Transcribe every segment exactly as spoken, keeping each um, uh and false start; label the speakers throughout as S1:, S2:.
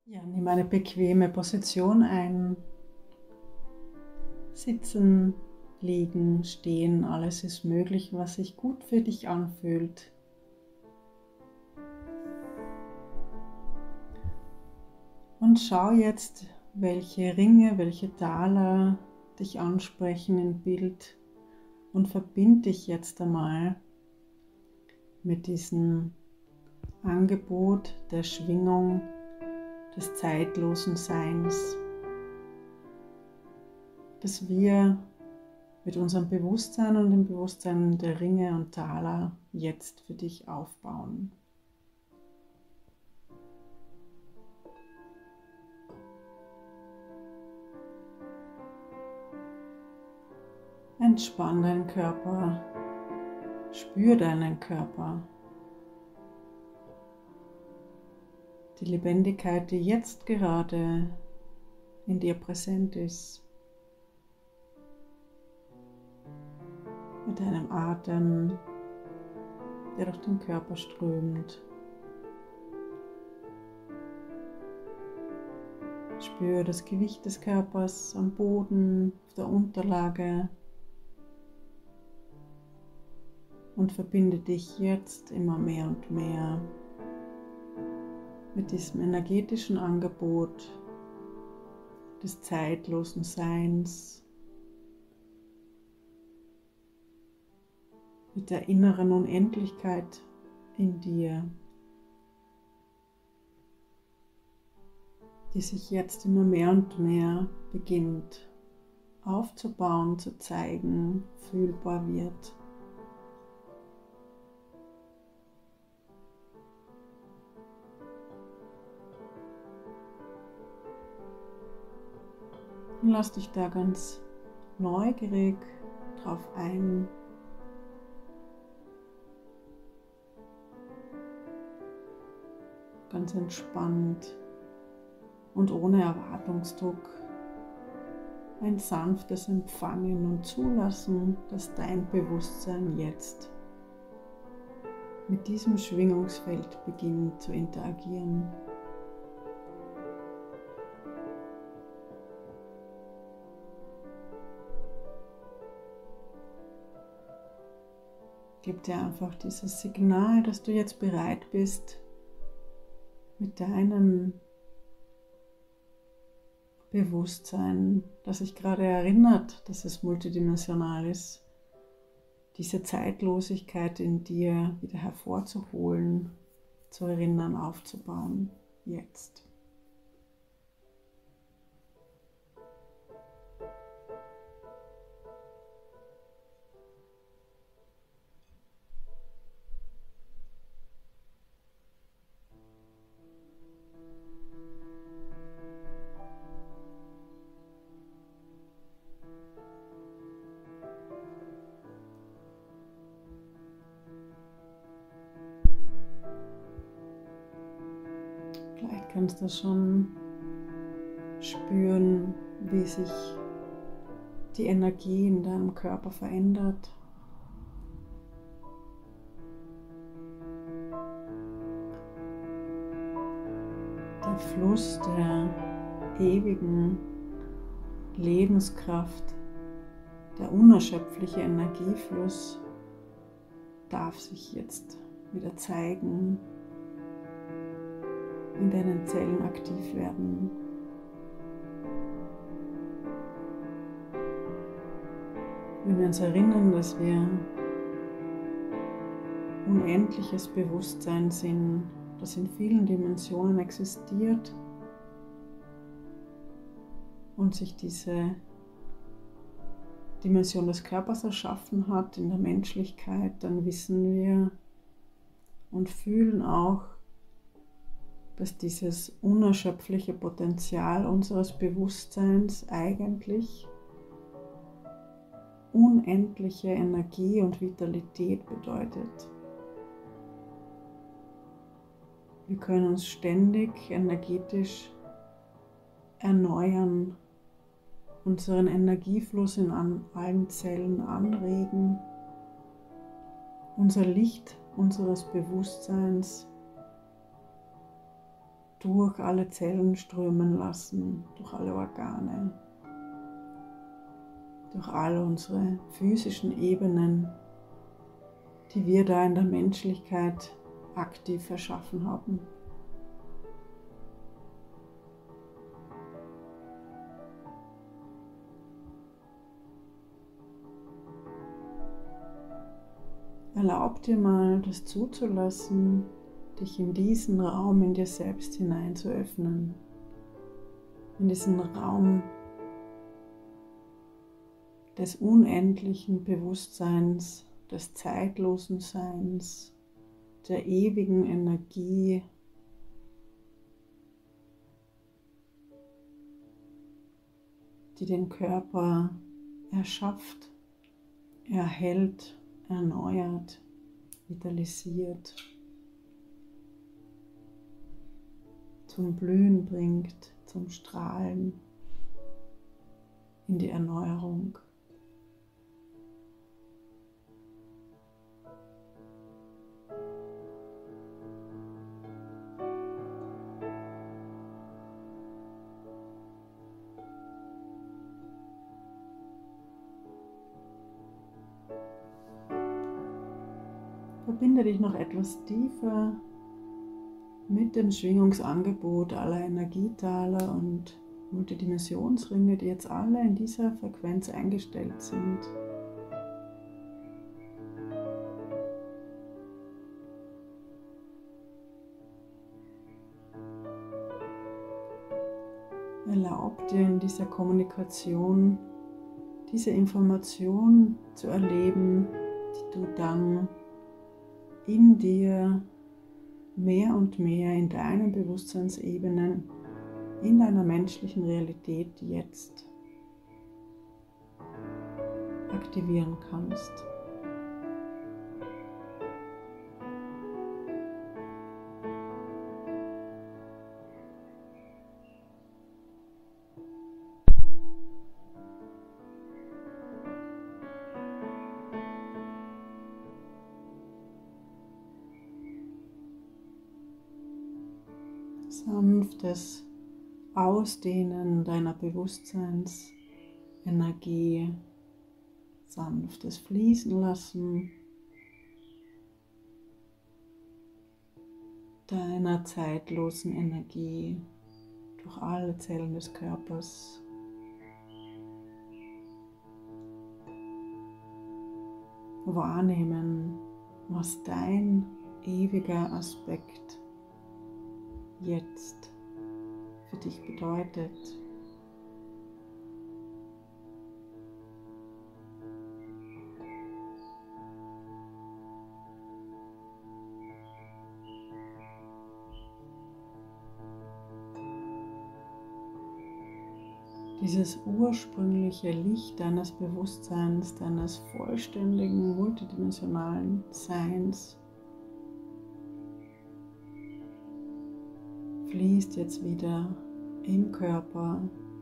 S1: Ja, nimm eine bequeme Position ein. Sitzen, liegen, stehen, alles ist möglich, was sich gut für dich anfühlt. Und schau jetzt, welche Ringe, welche Taler dich ansprechen im Bild und verbind dich jetzt einmal mit diesem Angebot der Schwingung des zeitlosen Seins, das wir mit unserem Bewusstsein und dem Bewusstsein der Ringe und Taler jetzt für dich aufbauen. Entspann deinen Körper, spür deinen Körper. Die Lebendigkeit, die jetzt gerade in dir präsent ist. Mit deinem Atem, der durch den Körper strömt. Spür das Gewicht des Körpers am Boden, auf der Unterlage. Und verbinde dich jetzt immer mehr und mehr mit diesem energetischen Angebot des zeitlosen Seins, mit der inneren Unendlichkeit in dir, die sich jetzt immer mehr und mehr beginnt aufzubauen, zu zeigen, fühlbar wird. Und lass dich da ganz neugierig drauf ein. Ganz entspannt und ohne Erwartungsdruck. Ein sanftes Empfangen und Zulassen, dass dein Bewusstsein jetzt mit diesem Schwingungsfeld beginnt zu interagieren. Gib dir einfach dieses Signal, dass du jetzt bereit bist, mit deinem Bewusstsein, das sich gerade erinnert, dass es multidimensional ist, diese Zeitlosigkeit in dir wieder hervorzuholen, zu erinnern, aufzubauen, jetzt. Vielleicht kannst du schon spüren, wie sich die Energie in deinem Körper verändert. Der Fluss der ewigen Lebenskraft, der unerschöpfliche Energiefluss darf sich jetzt wieder zeigen, in deinen Zellen aktiv werden. Wenn wir uns erinnern, dass wir unendliches Bewusstsein sind, das in vielen Dimensionen existiert und sich diese Dimension des Körpers erschaffen hat in der Menschlichkeit, dann wissen wir und fühlen auch, dass dieses unerschöpfliche Potenzial unseres Bewusstseins eigentlich unendliche Energie und Vitalität bedeutet. Wir können uns ständig energetisch erneuern, unseren Energiefluss in allen Zellen anregen, unser Licht unseres Bewusstseins durch alle Zellen strömen lassen, durch alle Organe, durch all unsere physischen Ebenen, die wir da in der Menschlichkeit aktiv erschaffen haben. Erlaub dir mal, das zuzulassen, dich in diesen Raum in dir selbst hinein zu öffnen. In diesen Raum des unendlichen Bewusstseins, des zeitlosen Seins, der ewigen Energie, die den Körper erschafft, erhält, erneuert, vitalisiert, zum Blühen bringt, zum Strahlen, in die Erneuerung. Verbinde dich noch etwas tiefer mit dem Schwingungsangebot aller Energietaler und Multidimensionsringe, die jetzt alle in dieser Frequenz eingestellt sind. Erlaub dir in dieser Kommunikation diese Information zu erleben, die du dann in dir mehr und mehr in deinen Bewusstseinsebenen, in deiner menschlichen Realität jetzt aktivieren kannst. Sanftes Ausdehnen deiner Bewusstseinsenergie, sanftes Fließen lassen deiner zeitlosen Energie durch alle Zellen des Körpers. Wahrnehmen, was dein ewiger Aspekt jetzt für dich bedeutet. Dieses ursprüngliche Licht deines Bewusstseins, deines vollständigen, multidimensionalen Seins fließt jetzt wieder im Körper.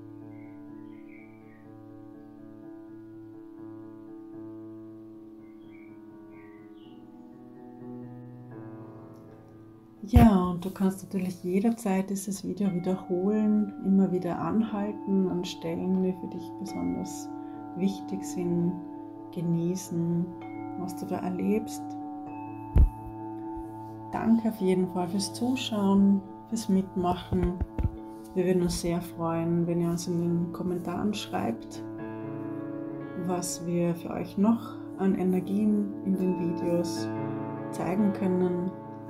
S1: Ja, und du kannst natürlich jederzeit dieses Video wiederholen, immer wieder anhalten an Stellen, die für dich besonders wichtig sind, genießen, was du da erlebst. Danke auf jeden Fall fürs Zuschauen, fürs Mitmachen. Wir würden uns sehr freuen, wenn ihr uns in den Kommentaren schreibt, was wir für euch noch an Energien in den Videos zeigen können.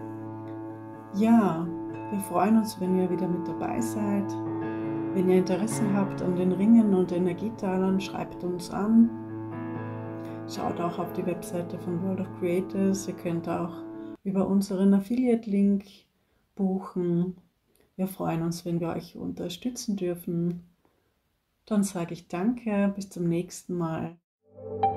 S1: Ja, wir freuen uns, wenn ihr wieder mit dabei seid. Wenn ihr Interesse habt an den Ringen und Energietalern, schreibt uns an. Schaut auch auf die Webseite von World of Creators. Ihr könnt auch über unseren Affiliate-Link buchen. Wir freuen uns, wenn wir euch unterstützen dürfen. Dann sage ich danke, bis zum nächsten Mal.